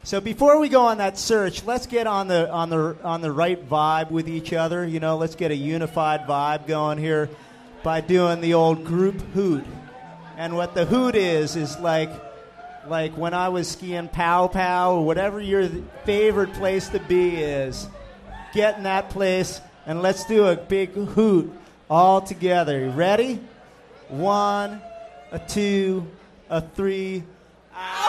So before we go on that search, let's get on the right vibe with each other. You know, let's get a unified vibe going here by doing the old group hoot. And what the hoot is like when I was skiing Pow Pow or whatever your favorite place to be is, get in that place and let's do a big hoot all together. You ready? 1, a 2, a 3.